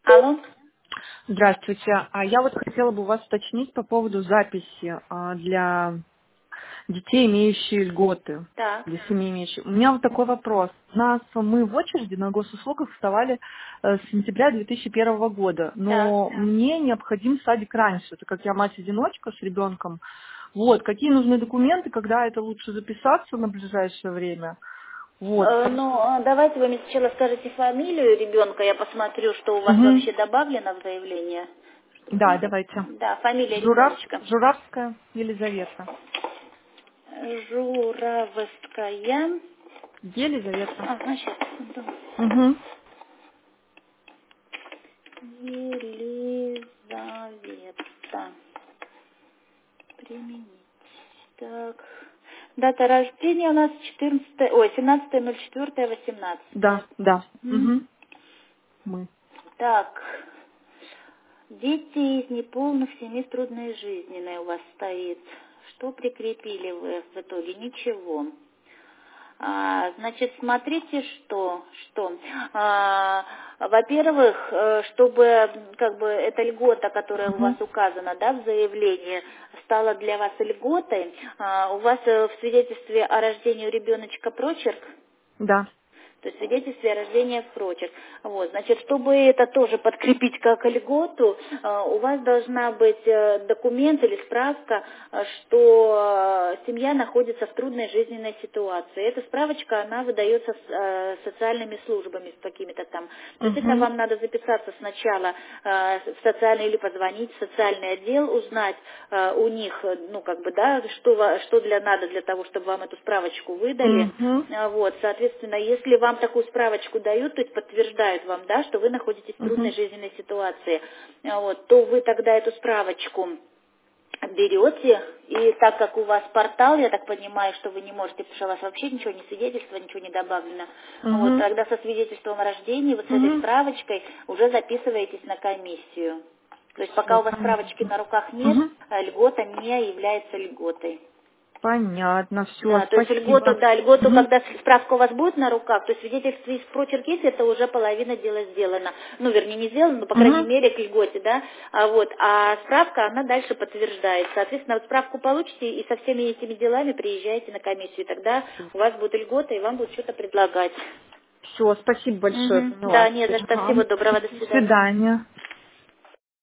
Алло. Здравствуйте. Я вот хотела бы у вас уточнить по поводу записи для детей, имеющие льготы, Так. для семей, имеющих. У меня вот такой вопрос. Мы в очереди на госуслугах вставали с сентября 2001 года, Так. но мне необходим садик раньше, так как я мать-одиночка с ребенком. Вот, какие нужны документы, когда это лучше записаться на ближайшее время? Вот. Давайте вы мне сначала скажете фамилию ребенка, я посмотрю, что у вас Мгм. вообще добавлено в заявление. Да, давайте. Да, фамилия ребеночка. Журавская Елизавета. Журавская. Елизавета. Ага, сейчас. Угу. Елизавета. Применить. Так. Дата рождения у нас 17.04.18. Да, да. Мгм. Угу. Мы. Так. Дети из неполных семей с трудной жизненной у вас стоит. Что прикрепили вы в итоге? Ничего. Значит, смотрите, во-первых, чтобы как бы эта льгота, которая у вас Угу. указана, да, в заявлении, стала для вас льготой, у вас в свидетельстве о рождении у ребеночка прочерк, Да. то есть свидетельстве о рождении в прочерк. Вот, значит, чтобы это тоже подкрепить как льготу, у вас должна быть документ или справка, что семья находится в трудной жизненной ситуации. Эта справочка, она выдается социальными службами, с какими-то там. Действительно, Угу. вам надо записаться сначала в социальный или позвонить в социальный отдел, узнать у них, ну, как бы, да, что надо для того, чтобы вам эту справочку выдали. Угу. Вот, соответственно, если вам такую справочку дают, то есть подтверждают вам, да, что вы находитесь в трудной Угу. жизненной ситуации, вот, то вы тогда эту справочку берете, и так как у вас портал, я так понимаю, что вы не можете, потому что у вас вообще ничего не свидетельство, ничего не добавлено, вот, Угу. тогда со свидетельством о рождении, вот с этой Угу. справочкой уже записываетесь на комиссию. То есть пока Все, у вас справочки понятно. на руках нет, Угу. льгота не является льготой. Понятно, все, Да, то есть льготу, спасибо. да, льготу, Угу. когда справка у вас будет на руках, то свидетельство из прочерк есть, это уже половина дела сделана. Ну, вернее, не сделано, но, по крайней Угу. мере, к льготе, да. А справка, она дальше подтверждает. Соответственно, вот справку получите и со всеми этими делами приезжаете на комиссию. И тогда у вас будет льгота, и вам будут что-то предлагать. Все, спасибо большое, Мгм. поняла Да, не за теперь. что. Ага. Всего доброго, до До свидания. свидания.